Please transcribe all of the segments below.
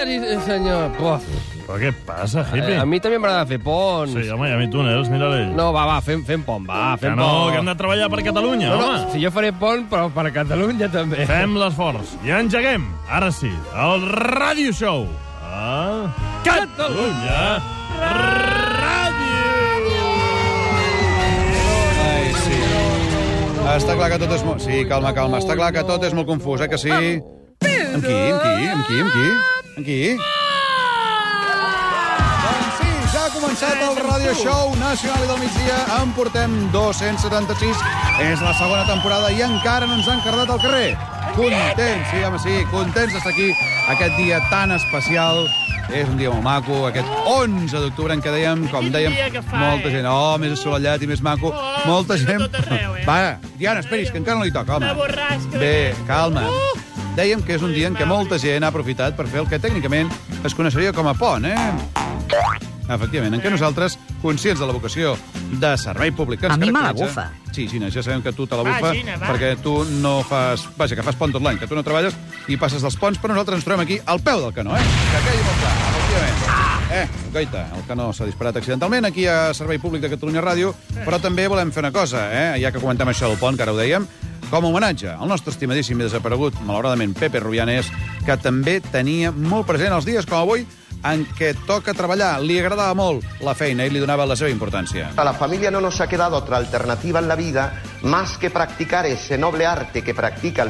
Sí, senyor. Puf. Però què passa, hippie? A mi també m'agrada fer ponts. Sí, home, i a mi túnels, mira-l'ell. No, va, fem pont, va, fem Que no, pont. que hem de treballar per Catalunya, No, home. si jo faré pont, però per Catalunya també. Fem l'esforç. I engeguem, ara sí, el Radio Show. A Catalunya Ràdio! Ai, sí. Està clar que tot és molt... Sí, calma. Està clar que tot és molt confús, que sí? Amb qui? Doncs sí, ja ha començat el Radio Show Nacional i del migdia. En portem 276. És la segona temporada i encara no ens han cardat al carrer. Contents, sí, home, sí, contents d'estar aquí aquest dia tan especial. És un dia molt maco, aquest 11 d'octubre en què dèiem, com dèiem, molta gent. Oh, més assolellat i més maco. Molta gent... Va, Diana, esperis, que encara no li toca, home. Bé, calma. Dèiem que és un dia en què molta gent ha aprofitat per fer el que tècnicament es coneixeria com a pont, Efectivament, en què nosaltres, conscients de la vocació de servei públic que ens A mi me la caracteritza... bufa. Sí, Gina, ja sabem que tu te la bufa, perquè tu no fas... Vaja, que fas pont tot l'any, que tu no treballes i passes dels ponts, però nosaltres ens trobem aquí al peu del canó, Que quedi molt clar, efectivament. Goita, el canó s'ha disparat accidentalment aquí a Servei Públic de Catalunya Ràdio, però també volem fer una cosa, ja que comentem això del pont, que ara ho dèiem, com a homenatge al nostre estimadíssim i desaparegut, malauradament, Pepe Rubianes, que també tenia molt present els dies com avui en què toca treballar. Li agradava molt la feina i li donava la seva importància. A la familia no nos ha quedado otra alternativa en la vida más que practicar ese noble arte que practica el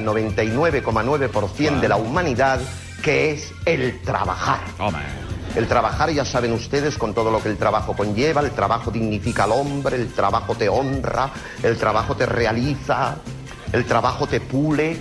99,9% de la humanidad, que es el trabajar. Home. El trabajar, ya saben ustedes, con todo lo que el trabajo conlleva, el trabajo dignifica al hombre, el trabajo te honra, el trabajo te realiza, el trabajo te pule,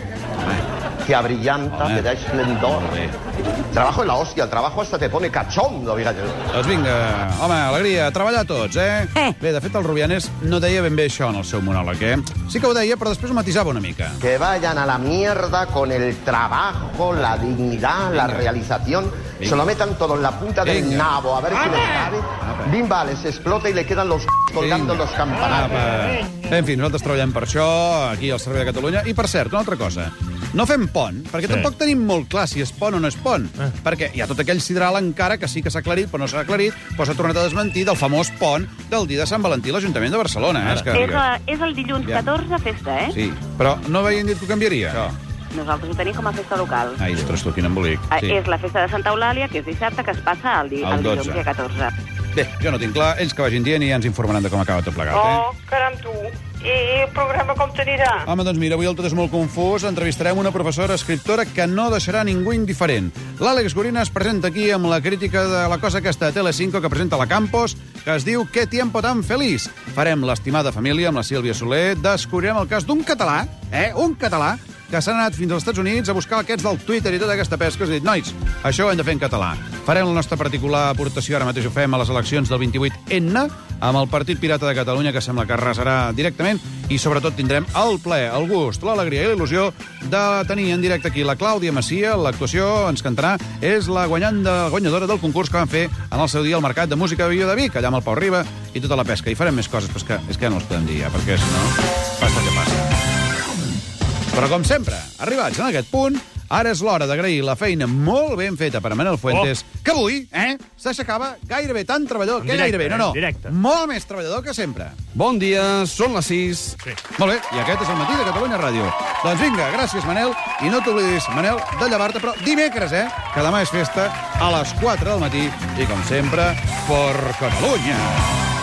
te abrillanta, te da esplendor. El trabajo es la hostia, el trabajo hasta te pone cachondo, mira. Doncs vinga, home, alegria, a treballar tots, Bé, de fet, el Rubianes no deia ben bé això en el seu monòleg, Sí que ho deia, però després ho matisava una mica. Que vayan a la mierda con el trabajo, la dignidad, la realización. Vinga. Se lo metan todo en la punta del Vinga. nabo, a ver si les cabe. Bimba, les explota y le quedan los colgando en los campanarios. En fi, nosaltres treballem per això, aquí al Servei de Catalunya. I, per cert, una altra cosa. No fem pont, perquè tampoc tenim molt clar si és pont o no és pont. Perquè hi ha tot aquell sidral encara que sí que s'ha aclarit, però no s'ha aclarit, però s'ha tornat a desmentir del famós pont del dia de Sant Valentí a l'Ajuntament de Barcelona. És el dilluns 14, festa, Sí, però no veien dit que ho canviaria, això. Nosaltres ho tenim com a festa local. Ai, ostres, tu, quin embolic. És la festa de Santa Eulàlia, que és dissabte, que es passa el dilluns dia 14. Bé, jo no tinc clar, ells que vagin dient i ja ens informaran de com acaba tot plegat, caram, tu. I el programa com t'anirà? Home, doncs mira, avui el tot és molt confús. Entrevistarem una professora escriptora que no deixarà ningú indiferent. L'Àlex Gorina es presenta aquí amb la crítica de la cosa aquesta de Telecinco que presenta la Campos, que es diu «Qué tiempo tan feliz». Farem l'estimada família amb la Sílvia Soler. Descobrirem el cas d'un català, un català, que s'han anat fins als Estats Units a buscar aquests del Twitter i tota aquesta pesca. Has dit, nois, això ho hem de fer en català. Farem la nostra particular aportació, ara mateix ho fem a les eleccions del 28N, amb el Partit Pirata de Catalunya, que sembla que arrasarà directament, i sobretot tindrem el plaer, el gust, l'alegria i la il·lusió de tenir en directe aquí la Clàudia Macia. L'actuació ens cantarà, és la guanyadora del concurs que van fer en el seu dia al Mercat de Música de Viu de Vic, allà amb el Pau Riba i tota la pesca. I farem més coses, però és que ja no els podem dir, perquè si no, passa el que passa. Però, com sempre, arribats en aquest punt, ara és l'hora d'agrair la feina molt ben feta per a Manel Fuentes, que avui, s'aixecava gairebé tan treballador, que gairebé, no, molt més treballador que sempre. Bon dia, són les 6. Sí. Molt bé, i aquest és el matí de Catalunya Ràdio. Doncs vinga, gràcies, Manel, i no t'oblidis, Manel, de llevar-te, però dimecres, que demà és festa a les 4 del matí, i com sempre, per Catalunya.